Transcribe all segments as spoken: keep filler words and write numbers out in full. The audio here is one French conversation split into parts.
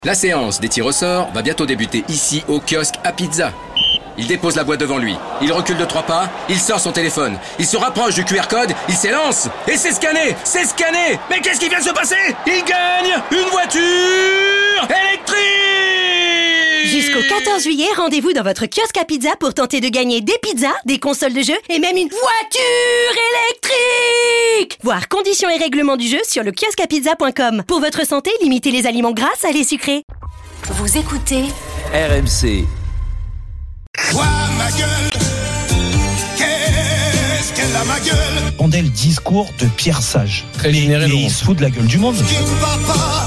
La séance des tirs au sort va bientôt débuter ici au kiosque à pizza. Il dépose la boîte devant lui, il recule de trois pas, il sort son téléphone, il se rapproche du Q R code, il s'élance et c'est scanné, c'est scanné. Mais qu'est-ce qui vient de se passer? Il gagne une voiture électrique! Jusqu'au quatorze juillet, rendez-vous dans votre kiosque à pizza pour tenter de gagner des pizzas, des consoles de jeu et même une voiture électrique! Voir conditions et règlements du jeu sur le kiosque à pizza point com. Pour votre santé, limitez les aliments gras, salés, sucrés. Vous écoutez R M C. Vois ma gueule, qu'est-ce qu'elle a ma gueule. On est le discours de Pierre Sage. Très mais, généreux. mais il se fout de la gueule du monde. Ce qui ne va pas,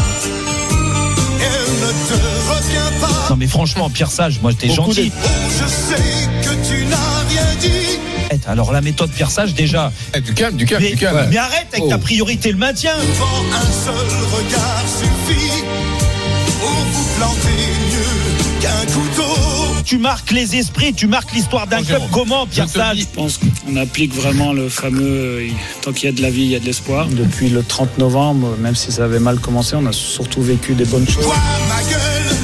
elle ne te retient pas. Non mais franchement, Pierre Sage, moi t'es Beaucoup gentil. Oh, je sais que tu n'as rien dit. Alors la méthode Pierre Sage déjà. Eh, du calme, du calme, Mais, du calme. mais arrête avec Oh. ta priorité le maintien. Devant un seul regard suffit pour vous planter mieux qu'un couteau. Tu marques les esprits, tu marques l'histoire d'un Oh, club. Jérôme, Comment Pierre je te Sage? dis- Je pense qu'on applique vraiment le fameux euh, tant qu'il y a de la vie, il y a de l'espoir. Depuis le trente novembre, même si ça avait mal commencé, on a surtout vécu des bonnes choses. Vois ma gueule,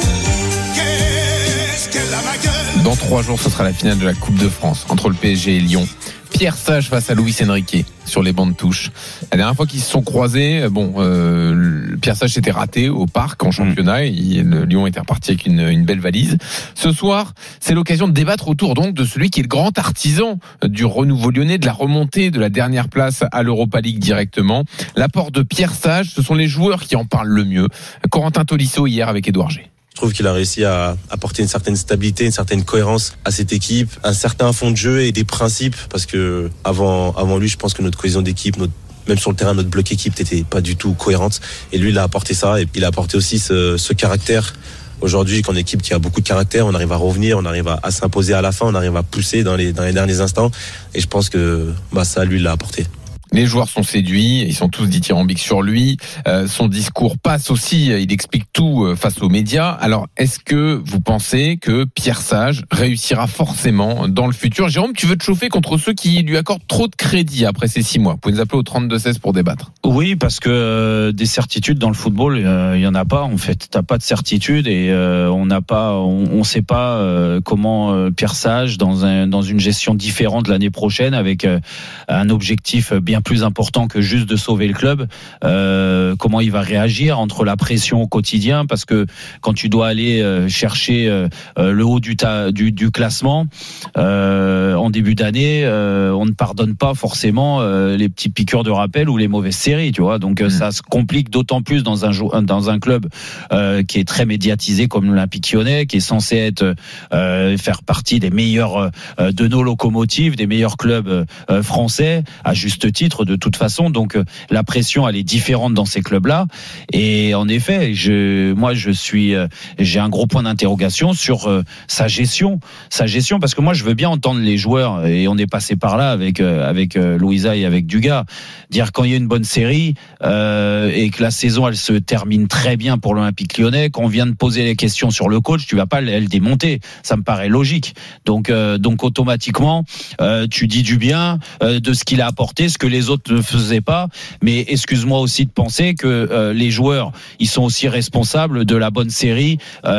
qu'est-ce qu'elle a ma gueule. Dans trois jours, ce sera la finale de la Coupe de France entre le P S G et Lyon. Pierre Sage face à Luis Enrique sur les bancs de touche. La dernière fois qu'ils se sont croisés, bon, euh, Pierre Sage s'était raté au parc en championnat. Et le Lyon était reparti avec une, une belle valise. Ce soir, c'est l'occasion de débattre autour donc de celui qui est le grand artisan du renouveau lyonnais, de la remontée de la dernière place à l'Europa League directement. L'apport de Pierre Sage, ce sont les joueurs qui en parlent le mieux. Corentin Tolisso hier avec Édouard G. Je trouve qu'il a réussi à apporter une certaine stabilité, une certaine cohérence à cette équipe, un certain fond de jeu et des principes. Parce que avant, avant lui, je pense que notre cohésion d'équipe, notre, même sur le terrain, notre bloc équipe n'était pas du tout cohérente. Et lui, il a apporté ça. Et il a apporté aussi ce, ce caractère. Aujourd'hui, qu'en équipe qui a beaucoup de caractère, on arrive à revenir, on arrive à, à s'imposer à la fin, on arrive à pousser dans les, dans les derniers instants. Et je pense que bah, ça, lui, il l'a apporté. Les joueurs sont séduits, ils sont tous dithyrambiques sur lui. Euh, son discours passe aussi, il explique tout face aux médias. Alors, est-ce que vous pensez que Pierre Sage réussira forcément dans le futur? Jérôme, tu veux te chauffer contre ceux qui lui accordent trop de crédit après ces six mois? Vous pouvez nous appeler au trente-deux seize pour débattre. Oui, parce que euh, des certitudes dans le football, il euh, y en a pas. En fait, t'as pas de certitude et euh, on n'a pas, on, on sait pas euh, comment euh, Pierre Sage dans un dans une gestion différente l'année prochaine avec euh, un objectif bien plus important que juste de sauver le club. Euh, comment il va réagir entre la pression au quotidien, parce que quand tu dois aller euh, chercher euh, le haut du, ta, du, du classement euh, en début d'année, euh, on ne pardonne pas forcément euh, les petits piqûres de rappel ou les mauvaises séries, tu vois. Donc mmh. ça se complique d'autant plus dans un dans un club euh, qui est très médiatisé comme l'Olympique Lyonnais, qui est censé être euh, faire partie des meilleurs euh, de nos locomotives, des meilleurs clubs euh, français, à juste titre de toute façon. Donc euh, la pression elle est différente dans ces clubs-là. Et en effet, je, moi je suis, euh, j'ai un gros point d'interrogation sur euh, sa gestion, sa gestion, parce que moi je veux bien entendre les joueurs, et on est passé par là avec euh, avec euh, Louisa et avec Dugas, dire quand il y a une bonne série euh, et que la saison elle se termine très bien pour l'Olympique Lyonnais, qu'on vient de poser les questions sur le coach, tu vas pas le démonter, ça me paraît logique. Donc euh, donc automatiquement euh, tu dis du bien euh, de ce qu'il a apporté, ce que les autres ne faisaient pas. Mais excuse-moi aussi de penser que euh, les joueurs, ils sont aussi responsables de la bonne série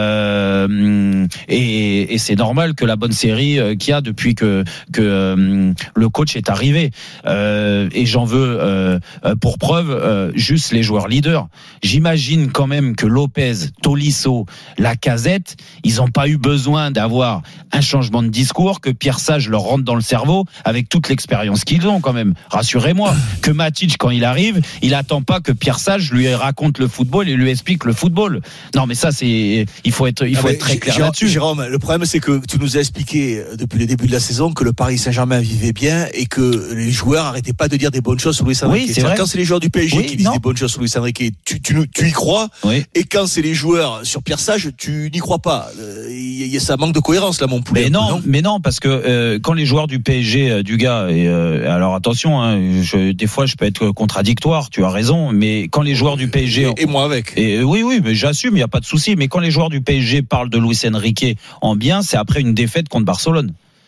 euh, et, et c'est normal que la bonne série euh, qu'il y a depuis que que euh, le coach est arrivé. Euh, et j'en veux euh, pour preuve euh, juste les joueurs leaders. J'imagine quand même que Lopez, Tolisso, Lacazette, ils n'ont pas eu besoin d'avoir un changement de discours, que Pierre Sage leur rentre dans le cerveau avec toute l'expérience qu'ils ont quand même. Rassurez-moi que Matic, quand il arrive, il attend pas que Pierre Sage lui raconte le football et lui explique le football. Non, mais ça, c'est, il faut être, il faut ah être très clair Jérôme, là-dessus. Jérôme, le problème, c'est que tu nous as expliqué depuis le début de la saison que le Paris Saint-Germain vivait bien et que les joueurs arrêtaient pas de dire des bonnes choses sur Luis Enrique. Oui, c'est vrai. Quand c'est les joueurs du P S G oui, qui disent non. des bonnes choses sur Luis Enrique, tu, tu, tu y crois. Oui. Et quand c'est les joueurs sur Pierre Sage, tu n'y crois pas. Il y a ça manque de cohérence là, mon poulet. Mais non, non, mais non, parce que euh, quand les joueurs du P S G, euh, du gars, et euh, alors attention, hein, je, des fois je peux être contradictoire, tu as raison, mais quand les joueurs du P S G et, et moi avec. Et oui, oui, mais j'assume, il y a pas de souci. Mais quand les joueurs du P S G parlent de Luis Enrique en bien, c'est après une défaite contre Barcelone.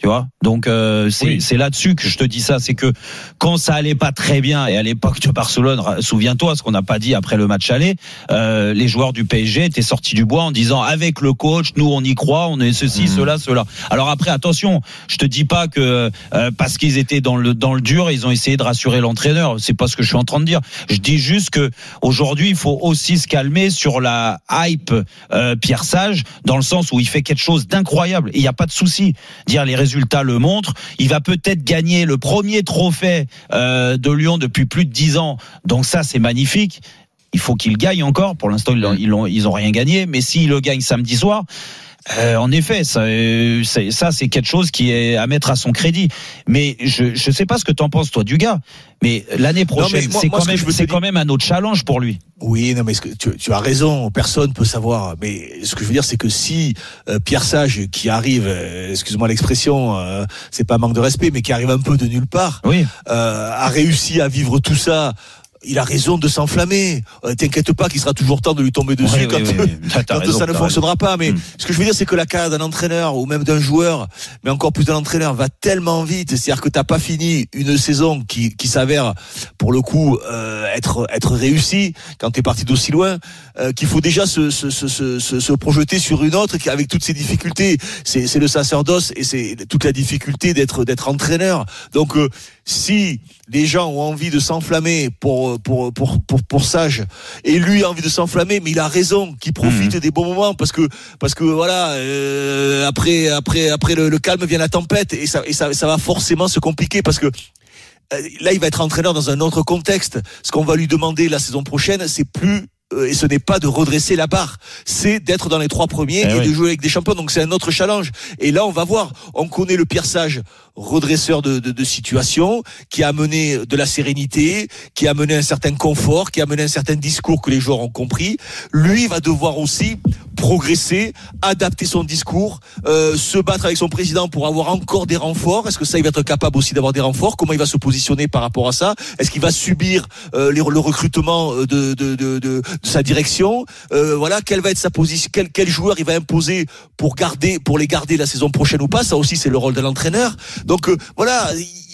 Tu vois, donc euh, c'est, oui. c'est là-dessus que je te dis ça, c'est que quand ça allait pas très bien, et à l'époque de Barcelone, souviens-toi, ce qu'on n'a pas dit après le match aller, euh, les joueurs du P S G étaient sortis du bois en disant avec le coach, nous on y croit, on est ceci, mmh. cela, cela. Alors après, attention, je te dis pas que euh, parce qu'ils étaient dans le dans le dur, ils ont essayé de rassurer l'entraîneur. C'est pas ce que je suis en train de dire. Je dis juste que aujourd'hui, il faut aussi se calmer sur la hype euh, Pierre Sage, dans le sens où il fait quelque chose d'incroyable. Il n'y a pas de souci. Dire les résultats résultat le montre. Il va peut-être gagner le premier trophée euh, de Lyon depuis plus de dix ans. Donc ça, c'est magnifique. Il faut qu'il gagne encore. Pour l'instant, ils ils ont, ils ont rien gagné. Mais s'il le gagne samedi soir, euh, en effet, ça, c'est, ça, c'est quelque chose qui est à mettre à son crédit. Mais je ne sais pas ce que t'en penses, toi, Dugas. Mais l'année prochaine, non, mais moi, c'est, moi, quand, même, c'est quand même un autre challenge pour lui. Oui, non, mais ce que, tu, tu as raison, personne peut savoir. Mais ce que je veux dire, c'est que si euh, Pierre Sage, qui arrive, euh, excuse-moi l'expression, euh, c'est pas un manque de respect, mais qui arrive un peu de nulle part, oui. euh, a réussi à vivre tout ça. Il a raison de s'enflammer. Euh, t'inquiète pas qu'il sera toujours temps de lui tomber dessus oui, quand, oui, oui, oui. quand raison, ça ne fonctionnera raison. pas. Mais mmh. ce que je veux dire, c'est que la carrière d'un entraîneur ou même d'un joueur, mais encore plus d'un entraîneur, va tellement vite. C'est-à-dire que t'as pas fini une saison qui, qui s'avère, pour le coup, euh, être être réussie quand t'es parti d'aussi loin, euh, qu'il faut déjà se, se, se, se, se projeter sur une autre avec toutes ces difficultés. C'est, c'est le sacerdoce et c'est toute la difficulté d'être d'être entraîneur. Donc euh, si les gens ont envie de s'enflammer pour pour pour pour pour Sage et lui a envie de s'enflammer, mais il a raison, qu'il profite mmh. des bons moments parce que parce que voilà euh, après après après le, le calme vient la tempête et ça et ça ça va forcément se compliquer parce que euh, là il va être entraîneur dans un autre contexte. Ce qu'on va lui demander la saison prochaine, c'est plus et ce n'est pas de redresser la barre, c'est d'être dans les trois premiers eh et oui. de jouer avec des champions. Donc c'est un autre challenge. Et là, on va voir. On connaît le Pierre Sage, redresseur de, de, de situation, qui a amené de la sérénité, qui a amené un certain confort, qui a amené un certain discours que les joueurs ont compris. Lui va devoir aussi progresser, adapter son discours, euh, se battre avec son président pour avoir encore des renforts. Est-ce que ça, il va être capable aussi d'avoir des renforts? Comment il va se positionner par rapport à ça? Est-ce qu'il va subir euh, les, le recrutement de, de, de, de, de sa direction? euh, Voilà, quelle va être sa position? Quel, quel joueur il va imposer pour garder, pour les garder la saison prochaine ou pas? Ça aussi, c'est le rôle de l'entraîneur. Donc euh, voilà.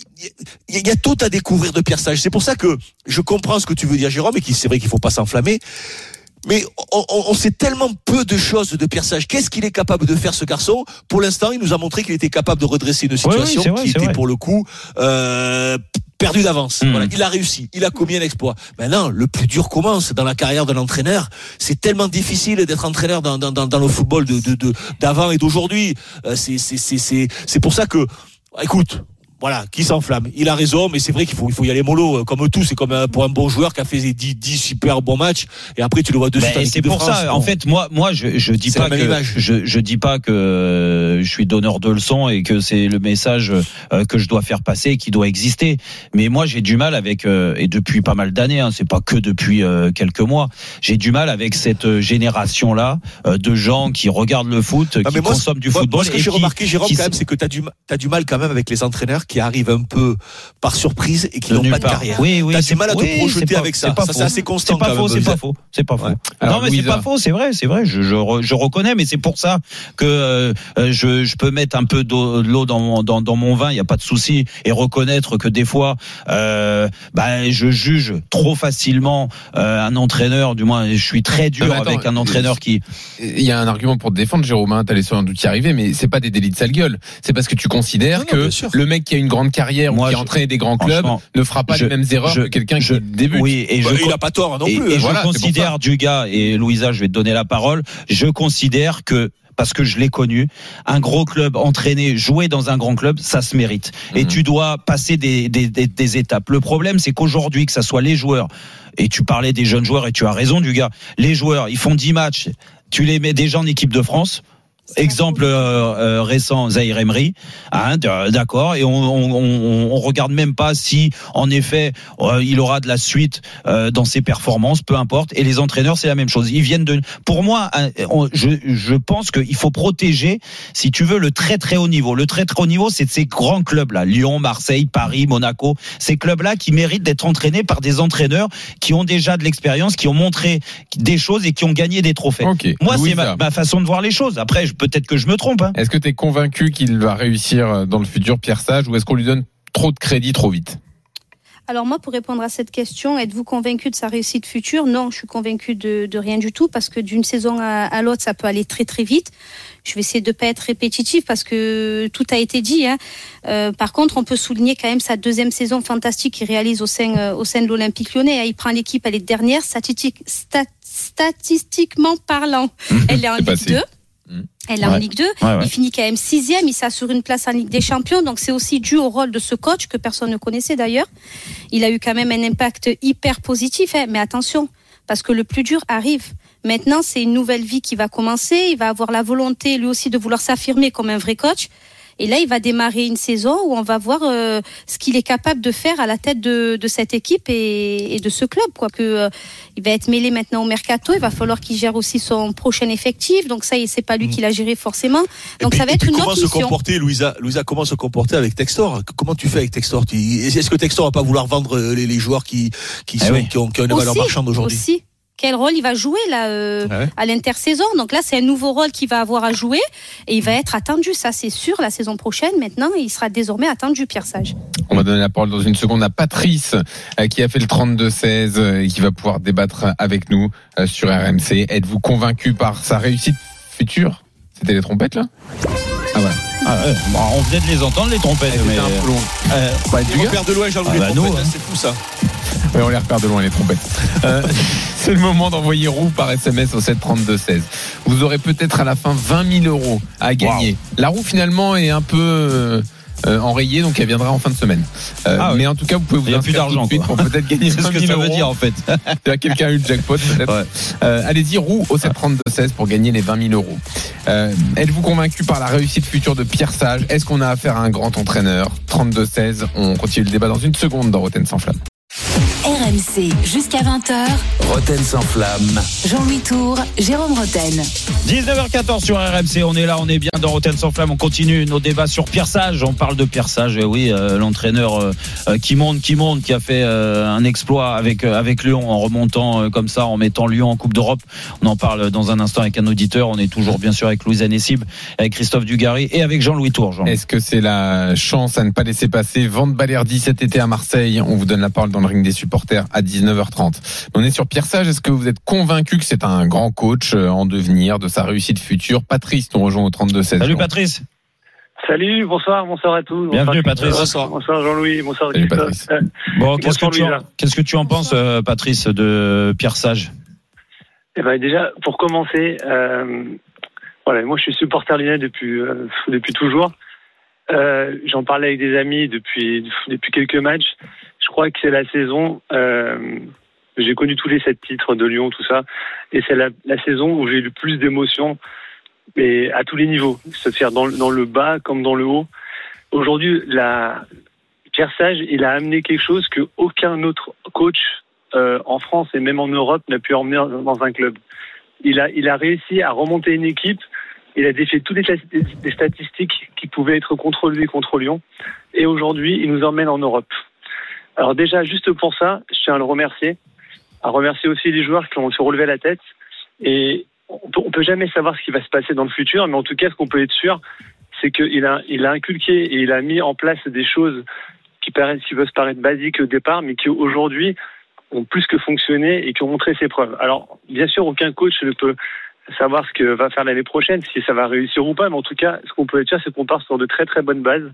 Il y a tout à découvrir de Pierre Sage. C'est pour ça que je comprends ce que tu veux dire, Jérôme, et qu'il, c'est vrai qu'il faut pas s'enflammer. Mais on, on, on sait tellement peu de choses de Pierre Sage. Qu'est-ce qu'il est capable de faire, ce garçon? Pour l'instant, il nous a montré qu'il était capable de redresser une situation oui, oui, vrai, qui était vrai. pour le coup euh, perdue d'avance. Mmh. Voilà, il a réussi, il a commis un exploit. Maintenant, le plus dur commence dans la carrière d'un entraîneur. C'est tellement difficile d'être entraîneur dans, dans, dans, dans le football de, de, de, d'avant et d'aujourd'hui. Euh, c'est, c'est, c'est, c'est, c'est pour ça que, écoute. Voilà, qui s'enflamme. Il a raison, mais c'est vrai qu'il faut, il faut y aller mollo, comme tout. C'est comme pour un bon joueur qui a fait dix, dix super bons matchs, et après tu le vois de suite en équipe de France. C'est pour ça. En fait, moi, moi, je, je dis c'est pas que, je, je dis pas que je suis donneur de leçons et que c'est le message que je dois faire passer, qui doit exister. Mais moi, j'ai du mal avec, et depuis pas mal d'années, hein, c'est pas que depuis quelques mois, j'ai du mal avec cette génération-là de gens qui regardent le foot, non, qui moi, consomment du moi, football. Moi, ce que et j'ai qui, remarqué, Jérôme, qui, quand même, c'est que t'as du, t'as du mal quand même avec les entraîneurs qui arrivent un peu par surprise et qui n'ont pas de carrière. Oui, oui, t'as du mal à te oui, projeter pas, avec ça. C'est pas ça faux. C'est assez constant. C'est pas faux, c'est pas faux. C'est pas faux. Ouais. Alors, non, mais Louisa. C'est pas faux, c'est vrai, c'est vrai. Je, je, je reconnais, mais c'est pour ça que euh, je, je peux mettre un peu d'eau, de l'eau dans mon, dans, dans mon vin. Il y a pas de souci, et reconnaître que des fois, euh, bah, je juge trop facilement euh, un entraîneur. Du moins, je suis très dur attends, avec un entraîneur qui. Il y a un argument pour te défendre, Jérôme. Hein, t'allais sans doute y arriver, mais c'est pas des délits de sale gueule. C'est parce que tu considères non, que non, le mec qui a une grande carrière Moi, ou qui a entraîné des grands club ne fera pas je, les mêmes erreurs je, que quelqu'un je, qui débute. Oui, et bah, je, il a pas tort non et, plus. Et voilà, je considère, Dugas et Louisa, je vais te donner la parole, je considère que, parce que je l'ai connu, un gros club entraîné, jouer dans un grand club, ça se mérite. Et mmh. tu dois passer des, des, des, des étapes. Le problème, c'est qu'aujourd'hui, que ça soit les joueurs, et tu parlais des jeunes joueurs, et tu as raison, Dugas, les joueurs, ils font dix matchs, tu les mets déjà en équipe de France. Exemple euh, euh, récent, Zahir Emery, hein, d'accord, et on, on, on, on regarde même pas si, en effet, euh, il aura de la suite euh, dans ses performances, peu importe. Et les entraîneurs, c'est la même chose. Ils viennent de. Pour moi, on, je, je pense qu'il faut protéger, si tu veux, le très très haut niveau. Le très très haut niveau, c'est de ces grands clubs-là, Lyon, Marseille, Paris, Monaco, ces clubs-là qui méritent d'être entraînés par des entraîneurs qui ont déjà de l'expérience, qui ont montré des choses et qui ont gagné des trophées. Okay. Moi, Louisa. c'est ma, ma façon de voir les choses. Après, je peut-être que je me trompe. Hein. Est-ce que tu es convaincu qu'il va réussir dans le futur, Pierre Sage, ou est-ce qu'on lui donne trop de crédit trop vite ? Alors moi, pour répondre à cette question, êtes-vous convaincu de sa réussite future ? Non, je suis convaincu de, de rien du tout, parce que d'une saison à, à l'autre, ça peut aller très très vite. Je vais essayer de pas être répétitif parce que tout a été dit. Hein. Euh, par contre, on peut souligner quand même sa deuxième saison fantastique qu'il réalise au sein, euh, au sein de l'Olympique Lyonnais. Il prend l'équipe, elle est dernière, statistique, stat, statistiquement parlant. Elle est en Ligue deux. Elle est ouais. en Ligue deux, ouais, ouais. Il finit quand même sixième, il s'assure une place en Ligue des Champions, donc c'est aussi dû au rôle de ce coach que personne ne connaissait d'ailleurs. Il a eu quand même un impact hyper positif, hein, mais attention, parce que le plus dur arrive. Maintenant, c'est une nouvelle vie qui va commencer, il va avoir la volonté lui aussi de vouloir s'affirmer comme un vrai coach. Et là, il va démarrer une saison où on va voir euh, ce qu'il est capable de faire à la tête de, de cette équipe et, et de ce club, quoi. Que euh, il va être mêlé maintenant au mercato. Il va falloir qu'il gère aussi son prochain effectif. Donc ça, c'est pas lui mmh. qui l'a géré forcément. Donc puis, ça va être une autre mission. Comment se comporter, Louisa Louisa, comment se comporter avec Textor ? Comment tu fais avec Textor ? Est-ce que Textor va pas vouloir vendre les, les joueurs qui qui, sont, eh oui. qui ont qui ont une valeur marchande aujourd'hui ? Aussi. Quel rôle il va jouer là euh, ouais. à l'intersaison. Donc là, c'est un nouveau rôle qu'il va avoir à jouer et il va être attendu, ça c'est sûr, la saison prochaine. Maintenant, il sera désormais attendu, Pierre Sage. On va donner la parole dans une seconde à Patrice euh, qui a fait le trente-deux seize euh, et qui va pouvoir débattre avec nous euh, sur R M C. Êtes-vous convaincu par sa réussite future ? C'était les trompettes là ? Ah ouais. Ah ouais. Bon, on venait de les entendre, les trompettes. Mais un peu long. Euh, bah, du repère de loin, Jean-Louis, ah, bah, trompettes, hein. C'est fou ça. Oui, on les repère de loin, les trompettes. Euh, c'est le moment d'envoyer roue par S M S au sept trente-deux seize. Vous aurez peut-être à la fin vingt mille euros à gagner. Wow. La roue, finalement, est un peu euh, euh, enrayée, donc elle viendra en fin de semaine. Euh, ah, mais oui. En tout cas, vous pouvez vous inscrire tout de suite pour peut-être gagner vingt mille euros. C'est ce que ça veut dire, en fait. Quelqu'un a eu le jackpot, peut-être. Ouais. Euh, allez-y, roue au sept trente-deux seize pour gagner les vingt mille euros. Euh, êtes-vous convaincu par la réussite future de Pierre Sage ? Est-ce qu'on a affaire à un grand entraîneur ? trente-deux seize, on continue le débat dans une seconde dans Roten sans flamme. R M C jusqu'à vingt heures. Roten sans flamme. Jean-Louis Tour, Jérôme Roten. dix-neuf heures quatorze sur R M C. On est là, on est bien dans Roten sans flamme. On continue nos débats sur Pierre Sage. On parle de Pierre Sage, et oui, euh, l'entraîneur euh, qui monte, qui monte, qui a fait euh, un exploit avec euh, avec Lyon en remontant euh, comme ça, en mettant Lyon en Coupe d'Europe. On en parle dans un instant avec un auditeur. On est toujours bien sûr avec Louise Anessib, avec Christophe Dugarry et avec Jean-Louis Tour. Jean. Est-ce que c'est la chance à ne pas laisser passer Vente Balerdi cet été à Marseille ? On vous donne la parole dans le ring des supporters à dix-neuf heures trente. On est sur Pierre Sage. Est-ce que vous êtes convaincu que c'est un grand coach en devenir, de sa réussite future ? Patrice nous rejoint au trente-deux seize. Salut Patrice. Salut, bonsoir, bonsoir à tous. Bienvenue bonsoir, Patrice. Bonsoir, bonsoir Jean-Louis, bonsoir Salut Patrice. Euh, bon, qu'est-ce que, tu en, qu'est-ce que tu en penses, euh, Patrice, de Pierre Sage ? Eh ben déjà, pour commencer, euh, voilà, moi je suis supporter lyonnais depuis euh, depuis toujours. Euh, j'en parlais avec des amis depuis depuis quelques matchs. Je crois que c'est la saison. Euh, j'ai connu tous les sept titres de Lyon, tout ça, et c'est la, la saison où j'ai eu le plus d'émotions, mais à tous les niveaux, c'est-à-dire dans, dans le bas comme dans le haut. Aujourd'hui, la Pierre Sage, il a amené quelque chose que aucun autre coach euh, en France et même en Europe n'a pu emmener dans un club. Il a, il a réussi à remonter une équipe. Il a défait toutes les statistiques qui pouvaient être contre lui, contre Lyon, et aujourd'hui, il nous emmène en Europe. Alors déjà, juste pour ça, je tiens à le remercier, à remercier aussi les joueurs qui ont se relevé la tête. Et on peut, on peut jamais savoir ce qui va se passer dans le futur, mais en tout cas, ce qu'on peut être sûr, c'est qu'il a, il a inculqué et il a mis en place des choses qui paraissent, qui peuvent paraître basiques au départ, mais qui aujourd'hui ont plus que fonctionné et qui ont montré ses preuves. Alors, bien sûr, aucun coach ne peut savoir ce que va faire l'année prochaine, si ça va réussir ou pas, mais en tout cas, ce qu'on peut être sûr, c'est qu'on part sur de très très bonnes bases.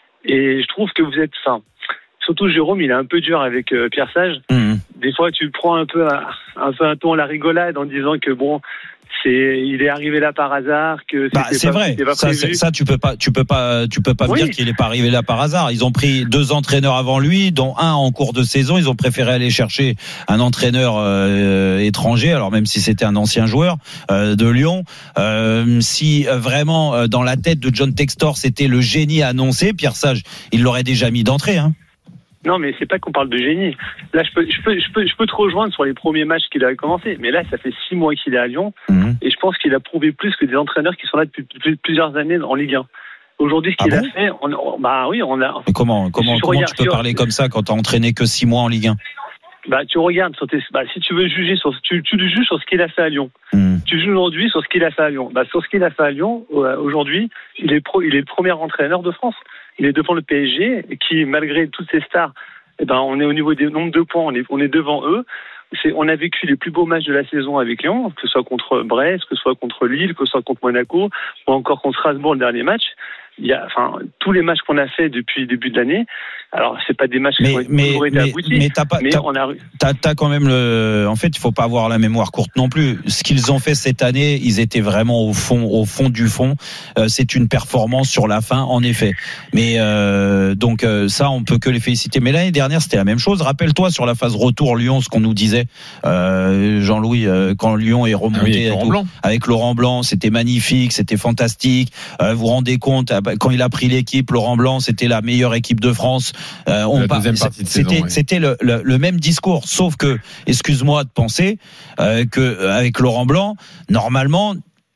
Et je trouve que vous êtes, enfin, surtout Jérôme, il est un peu dur avec euh, Pierre Sage. Mmh. Des fois, tu prends un peu un, un peu un ton à la rigolade en disant que bon, c'est, il est arrivé là par hasard, que bah, c'est pas, vrai. Pas ça, ça, tu peux pas, tu peux pas, tu peux pas oui. me dire qu'il est pas arrivé là par hasard. Ils ont pris deux entraîneurs avant lui, dont un en cours de saison. Ils ont préféré aller chercher un entraîneur euh, étranger, alors même si c'était un ancien joueur euh, de Lyon. Euh, si euh, vraiment euh, dans la tête de John Textor, c'était le génie annoncé, Pierre Sage, il l'aurait déjà mis d'entrée, hein. Non, mais c'est pas qu'on parle de génie. Là, je peux, je peux, je peux, je peux te rejoindre sur les premiers matchs qu'il a commencé. Mais là, ça fait six mois qu'il est à Lyon. Mmh. Et je pense qu'il a prouvé plus que des entraîneurs qui sont là depuis plusieurs années en Ligue un. Aujourd'hui, ce qu'il ah bon a fait, on, on, bah oui, on a. Mais comment, comment, comment tu peux parler comme ça quand t'as entraîné que six mois en Ligue un? Bah, tu regardes sur tes, bah, si tu veux juger sur, tu, tu le juges sur ce qu'il a fait à Lyon. Mmh. Tu juges aujourd'hui sur ce qu'il a fait à Lyon. Bah, sur ce qu'il a fait à Lyon, aujourd'hui, il est pro, il est le premier entraîneur de France. Il est devant le P S G, qui, malgré toutes ses stars, eh ben, on est au niveau des nombres de points, on est, on est devant eux. C'est, on a vécu les plus beaux matchs de la saison avec Lyon, que ce soit contre Brest, que ce soit contre Lille, que ce soit contre Monaco, ou encore contre Strasbourg le dernier match. Il y a, enfin, tous les matchs qu'on a fait depuis le début de l'année. Alors, c'est pas des matchs qui ont toujours été aboutis. Mais t'as pas, mais t'as, on a, t'as, t'as quand même le, en fait, il faut pas avoir la mémoire courte non plus. Ce qu'ils ont fait cette année, ils étaient vraiment au fond, au fond du fond. Euh, c'est une performance sur la fin, en effet. Mais, euh, donc, euh, ça, on peut que les féliciter. Mais l'année dernière, c'était la même chose. Rappelle-toi sur la phase retour Lyon, ce qu'on nous disait, euh, Jean-Louis, euh, quand Lyon est remonté ah oui, avec, tout, Laurent avec Laurent Blanc, c'était magnifique, c'était fantastique. Euh, vous vous rendez compte, quand il a pris l'équipe, Laurent Blanc, c'était la meilleure équipe de France. Euh, on la deuxième partie de c'était, saison, ouais. c'était le, le, le même discours, sauf que, excuse-moi de penser, euh, que avec Laurent Blanc, normalement,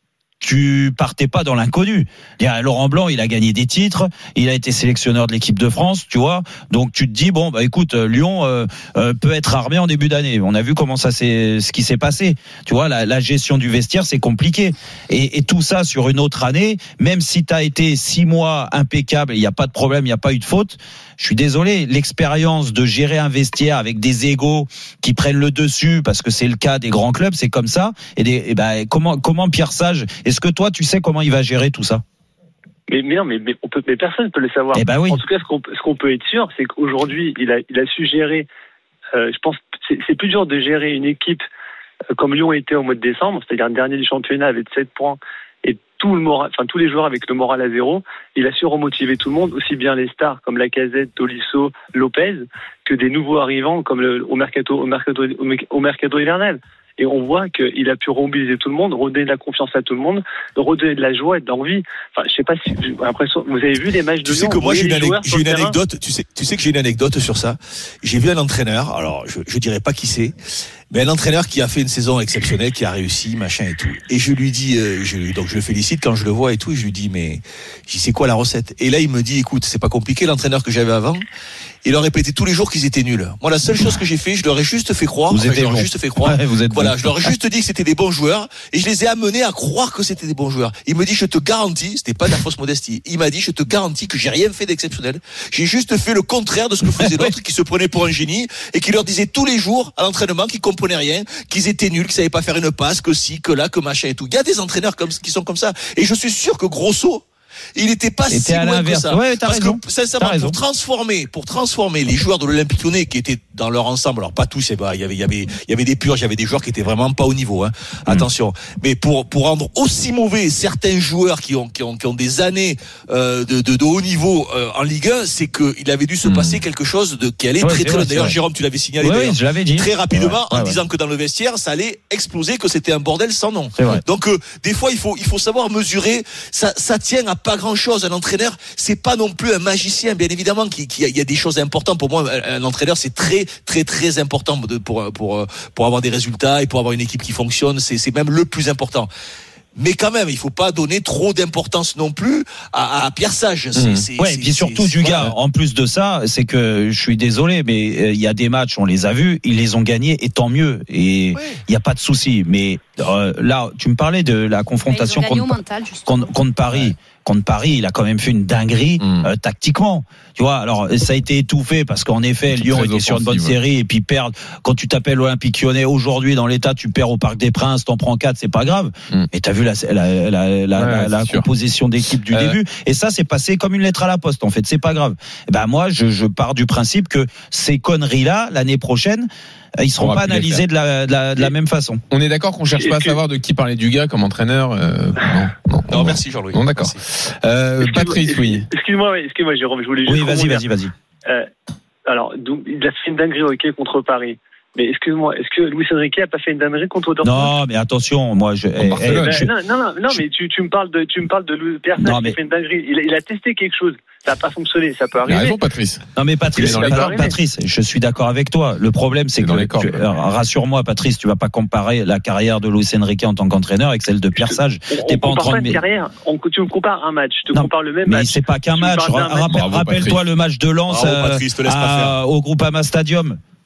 tu partais pas dans l'inconnu. Laurent Blanc, il a gagné des titres, il a été sélectionneur de l'équipe de France, tu vois. Donc tu te dis bon bah écoute, Lyon euh, euh, peut être armé en début d'année. On a vu comment ça s'est, ce qui s'est passé. Tu vois, la, la gestion du vestiaire, c'est compliqué. Et, et tout ça sur une autre année, même si tu as été six mois impeccable, il y a pas de problème, il y a pas eu de faute. Je suis désolé, l'expérience de gérer un vestiaire avec des égos qui prennent le dessus, parce que c'est le cas des grands clubs, c'est comme ça. Et, des, et ben comment comment Pierre Sage, est-ce que toi tu sais comment il va gérer tout ça? Mais, mais non, mais, mais, on peut, mais personne ne peut le savoir. Eh ben oui. En tout cas, ce qu'on, ce qu'on peut être sûr, c'est qu'aujourd'hui, il a, il a su gérer. Euh, je pense, c'est, c'est plus dur de gérer une équipe euh, comme Lyon était au mois de décembre, c'est-à-dire le dernier du championnat avec sept points. Et tout le moral, enfin tous les joueurs avec le moral à zéro, il a su remotiver tout le monde, aussi bien les stars comme Lacazette, Tolisso, Lopez, que des nouveaux arrivants comme le, au mercato, au mercato, au mercato hivernal. Et on voit qu'il a pu remobiliser tout le monde, redonner de la confiance à tout le monde, redonner de la joie et de l'envie. Enfin, je sais pas si, j'ai l'impression, vous avez vu les matchs de tu Lyon. Tu sais que moi, j'ai une, anecdote, j'ai une anecdote, tu sais, tu sais que j'ai une anecdote sur ça. J'ai vu un entraîneur, alors, je, je dirais pas qui c'est, mais un entraîneur qui a fait une saison exceptionnelle, qui a réussi, machin et tout. Et je lui dis, euh, je, donc je le félicite quand je le vois et tout, et je lui dis, mais, je dis, c'est quoi la recette? Et là, il me dit, écoute, c'est pas compliqué, l'entraîneur que j'avais avant, il leur répétait tous les jours qu'ils étaient nuls. Moi, la seule chose que j'ai fait, je leur ai juste fait croire, vous enfin, je leur ai bon. juste fait croire, ouais, vous êtes voilà, bon. je leur ai juste dit que c'était des bons joueurs, et je les ai amenés à croire que c'était des bons joueurs. Il me dit, je te garantis, c'était pas de la fausse modestie, il m'a dit, je te garantis que j'ai rien fait d'exceptionnel. J'ai juste fait le contraire de ce que faisait l'autre, qui se prenait pour un génie, et qui leur disait tous les jours, à l'entraînement, qu'ils comprenaient rien, qu'ils étaient nuls, qu'ils savaient pas faire une passe, que si, que là, que machin et tout. Il y a des entraîneurs comme, qui sont comme ça. Et je suis sûr que Grosso, il n'était pas si loin que ça. Ouais, parce raison. que, sincèrement, pour transformer, pour transformer les joueurs de l'Olympique Lyonnais qui étaient dans leur ensemble, alors pas tous, il y avait, il y avait, il y avait des purges, il y avait des joueurs qui étaient vraiment pas au niveau, hein. Mmh. Attention. Mais pour, pour rendre aussi mauvais certains joueurs qui ont, qui ont, qui ont des années, euh, de, de, de haut niveau, euh, en Ligue un, c'est qu'il avait dû se mmh. passer quelque chose de, qui allait ouais, très, très loin. D'ailleurs, Jérôme, tu l'avais signalé, ouais, oui, je l'avais dit. Très rapidement, ouais, ouais, en disant ouais. que dans le vestiaire, ça allait exploser, que c'était un bordel sans nom. Donc, euh, des fois, il faut, il faut savoir mesurer. Ça, ça tient à pas grand chose. Un entraîneur, c'est pas non plus un magicien, bien évidemment, qui, qui, il y a des choses importantes. Pour moi, un entraîneur, c'est très, très, très important de, pour, pour, pour avoir des résultats et pour avoir une équipe qui fonctionne. C'est, c'est même le plus important. Mais quand même, il faut pas donner trop d'importance non plus à, à Pierre Sage. C'est, mmh. c'est, ouais, c'est, et puis surtout c'est, du c'est, gars. voilà. En plus de ça, c'est que je suis désolé, mais il euh, y a des matchs, on les a vus, ils les ont gagnés, et tant mieux. Et il ouais. y a pas de souci. Mais euh, là, tu me parlais de la confrontation contre, mental, contre, contre Paris. Ouais. Contre Paris, il a quand même fait une dinguerie mmh. euh, tactiquement. Tu vois, alors ça a été étouffé parce qu'en effet, Lyon était sur une bonne ouais. série et puis perdre. Quand tu t'appelles l'Olympique Lyonnais aujourd'hui dans l'état, tu perds au Parc des Princes, t'en prends quatre, c'est pas grave. Mmh. Et t'as vu la la la la, ouais, la, la composition d'équipe du euh... début. Et ça, c'est passé comme une lettre à la poste. En fait, c'est pas grave. Et ben moi, je, je pars du principe que ces conneries-là, l'année prochaine, ils seront pas analysés de la, de la de la même façon. On est d'accord qu'on cherche pas à savoir de qui parlait du gars comme entraîneur. Euh, non, non, non, merci Jean-Louis. Non, d'accord. Euh, Patrice, oui. Excuse-moi, excuse-moi, Jérôme, je voulais juste. Oui, vas-y, vas-y, vas-y. Euh, alors, donc, il a fait une dinguerie au hockey contre Paris. Mais excuse-moi, est-ce que Luis Enrique a pas fait une dinguerie contre Dortmund? Non, mais attention, moi je. Eh, eh, ben, je... Non, non, non, non, mais tu, tu me parles de, tu me parles de Louis Pierre Sage mais... qui a fait une dinguerie. Il a, il a testé quelque chose. Ça n'a pas fonctionné, ça peut arriver. Il a raison, Patrice. Non, mais Patrice, Patrice, Patrice, je suis d'accord avec toi. Le problème, c'est, c'est que, tu, rassure-moi, Patrice, tu vas pas comparer la carrière de Luis Enrique en tant qu'entraîneur avec celle de Pierre Sage. On, T'es on pas en train de. Pas carrière. On, tu me compares un match. Je te non, compare le même mais match. Mais c'est pas qu'un match. Ra- match. Bravo, rappelle-toi Patrice. Le match de Lens Bravo, Patrice, euh, à, au Groupama Stadium.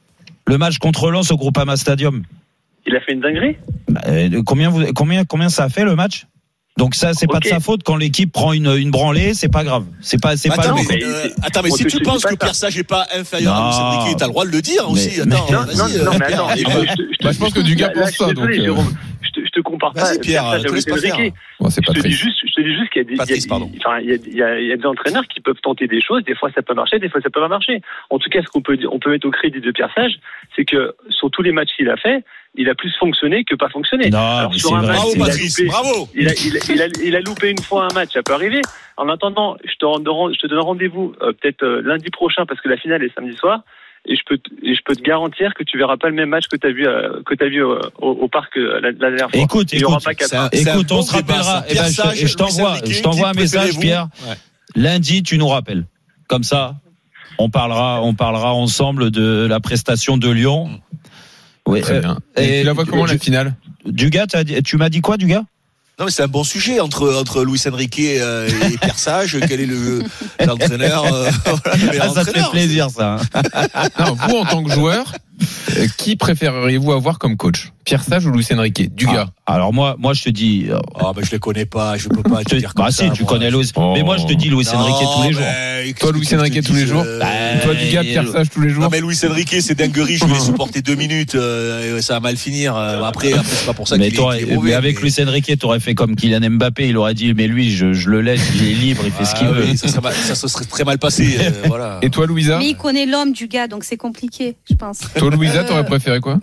Le match contre Lens au Groupama Stadium. Il a fait une dinguerie. Bah, euh, combien, vous, combien, combien ça a fait le match? Donc ça, c'est okay. pas de sa faute quand l'équipe prend une, une branlée, c'est pas grave. C'est pas, c'est attends, pas. Mais, euh, attends, mais si tu penses que Pierre Sage est pas inférieur non. à Luis Enrique, t'as le droit de le dire mais, aussi. Mais, attends, non, non, non, non, mais attends. je, je, bah, je pense que Dugas pense ça. Donc, désolé, euh... je, te, je te compare pas. Vas-y, Pierre, Pierre Sage à Luis Enrique. Bon, c'est pas je te triste. dis juste, je te dis juste qu'il y a des, Patrice, il y a, enfin, il y a, il y a, il y a des entraîneurs qui peuvent tenter des choses. Des fois, ça peut marcher, des fois, ça peut pas marcher. En tout cas, ce qu'on peut, on peut mettre au crédit de Pierre Sage, c'est que sur tous les matchs qu'il a fait, il a plus fonctionné que pas fonctionné. Non, alors, sur un vrai, match, bravo, il Patrice, a loupé, bravo. Il a, il, a, il, a, il a loupé une fois un match, ça peut arriver. En attendant, je te, je te donne rendez-vous euh, peut-être euh, lundi prochain parce que la finale est samedi soir. Et je peux, te, et je peux te garantir que tu verras pas le même match que tu as vu, euh, que t'as vu euh, au, au parc euh, la, la dernière fois. Écoute, il y écoute, aura pas ça, écoute, on se rappellera. Eh ben, je, je t'envoie, je t'envoie un message, Pierre. Ouais. Lundi, tu nous rappelles. Comme ça, on parlera, on parlera ensemble de la prestation de Lyon. Oui, très euh, bien. Et, et tu la vois comment du, la finale? Dugas, tu m'as dit quoi, Dugas? Non, mais c'est un bon sujet entre entre Luis Enrique euh, et Pierre Sage. Quel est le l'entraîneur euh, voilà, ah, ça te fait plaisir, ça. Non, vous en tant que joueur, euh, qui préféreriez-vous avoir comme coach, Pierre Sage ou Luis Enrique? Dugas. Ah, alors moi, moi, je te dis. Ah, euh, bah je les connais pas. Je peux pas te dire comme bah, ça. Bah si, tu moi. connais Luis. Oh. Mais moi, je te dis Luis Enrique tous les jours. Toi, Luis Enrique tous les jours. Bah, toi, Dugas, Pierre Sage tous les jours. Non, mais Luis Enrique, c'est dinguerie. Je vais les supporter deux minutes. Euh, ça va mal finir. Après, après, c'est pas pour ça. Mais qu'il toi, est, qu'il est mauvais, mais avec mais... Luis Enrique, t'aurais fait comme Kylian Mbappé. Il aurait dit, mais lui, je, je le laisse. Il est libre. Il fait ah, ce qu'il oui, veut. Ça, ça, ça se serait très mal passé. Euh, voilà. Et toi, Louisa? Mais il connaît l'homme du gars, donc c'est compliqué, je pense. Toi, Louisa, euh... t'aurais préféré quoi?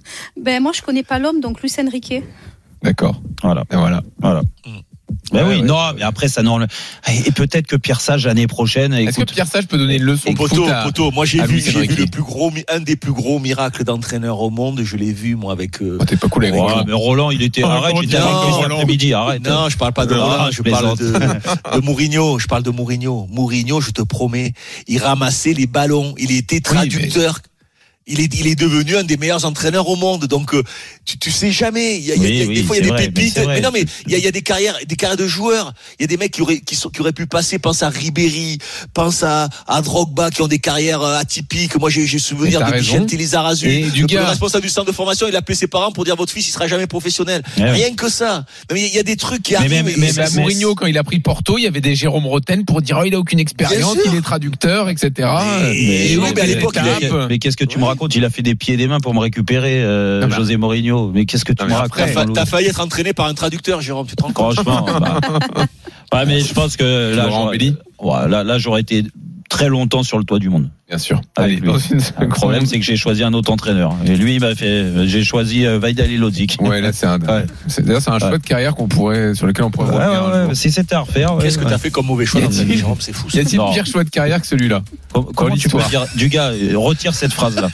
Ben moi, je connais pas l'homme, donc Luis Enrique. D'accord. Voilà. Et voilà. Voilà. Mm. Ben ouais, oui, ouais. non, mais après ça non. Et peut-être que Pierre Sage l'année prochaine. Est-ce écoute... que Pierre Sage peut donner une leçon de Poto, foot à, Poto, moi j'ai à vu, j'ai vu le plus gros, un des plus gros miracles d'entraîneur au monde. Je l'ai vu moi avec. Euh... Oh, t'es pas cool avec ouais, Roland. Mais Roland, il était. Oh, arrête, j'étais avec lui cet après-midi. Arrête. Non, je parle pas de non, Roland. je, je parle de, de Mourinho. Je parle de Mourinho. Mourinho, je te promets, il ramassait les ballons. Il était traducteur. Oui, mais... Il est, il est devenu un des meilleurs entraîneurs au monde. Donc, euh, tu, tu sais jamais. Il y a, oui, il y a, oui, des fois, il y a des vrai, pépites. Mais, mais non, mais il y a, il y a des carrières, des carrières de joueurs. Il y a des mecs qui auraient, qui, sont, qui auraient pu passer. Pense à Ribéry, pense à, à Drogba, qui ont des carrières atypiques. Moi, j'ai, j'ai souvenir de Michel Lizarazu. Le responsable du centre de formation, il a appelé ses parents pour dire votre fils, il sera jamais professionnel. Ouais, Rien ouais. que ça. Mais il y a des trucs qui mais arrivent. Mais, mais, mais Mourinho, quand il a pris Porto, il y avait des Jérôme Roten pour dire, oh, il a aucune expérience, il est traducteur, et cetera. Mais, mais, oui, mais à l'époque, il a, mais qu'est-ce que tu me racontes? Il a fait des pieds des mains pour me récupérer, euh, non, bah, José Mourinho. Mais qu'est-ce que tu me racontes? T'as, t'as failli être entraîné par un traducteur, Jérôme, tu te rends compte? Franchement, bah, ouais, mais je pense que là, j'aurais, ouais, là, là, j'aurais été très longtemps sur le toit du monde. Bien sûr. Allez, le problème, c'est que j'ai choisi un autre entraîneur. Et lui, il m'a fait, j'ai choisi euh, Vaidal Ilodzic. Ouais, là, c'est un, ouais. c'est, d'ailleurs, c'est un choix ouais. de carrière qu'on pourrait, sur lequel on pourrait ouais, revenir. Ouais, ouais, si c'était à refaire. Ouais, Qu'est-ce ouais. que t'as fait comme mauvais choix dans ta vie, Jérôme? C'est fou. Y a-t-il pire choix de carrière que celui-là? Comment, comment tu peux dire, du gars, retire cette phrase-là.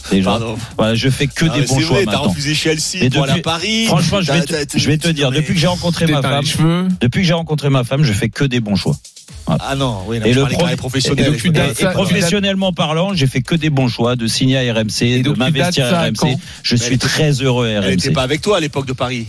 Voilà, je fais que non, des bons choix. T'as maintenant. refusé Chelsea, pour aller à Paris. Franchement, je vais te, je vais te dire, depuis que j'ai rencontré ma femme, depuis que j'ai rencontré ma femme, je fais que des bons choix. Voilà. Ah non, oui, non, et je le pro- professionnel. Et, et, et professionnellement parlant, j'ai fait que des bons choix de signer à R M C, de m'investir à R M C. Je mais suis très heureux à R M C. Elle n'était pas avec toi à l'époque de Paris.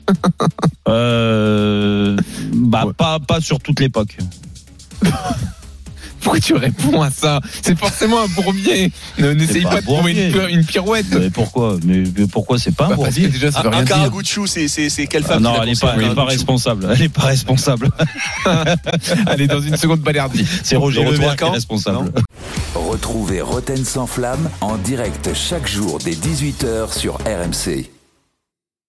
euh, bah ouais. pas pas sur toute l'époque. Pourquoi tu réponds à ça? C'est forcément un bourbier. Ne, n'essaye pas, pas de trouver une, une pirouette. Mais pourquoi? Mais, mais pourquoi c'est pas un bah bourbier? Déjà, ça veut un rien Karaguchou, c'est, c'est, c'est quelle femme? Ah non, elle est pas, elle est pas responsable. Elle est pas responsable. Elle est dans une seconde balerdi. C'est Roger Lemaire qui est responsable. Retrouvez Roten sans flamme en direct chaque jour dès dix-huit heures sur R M C.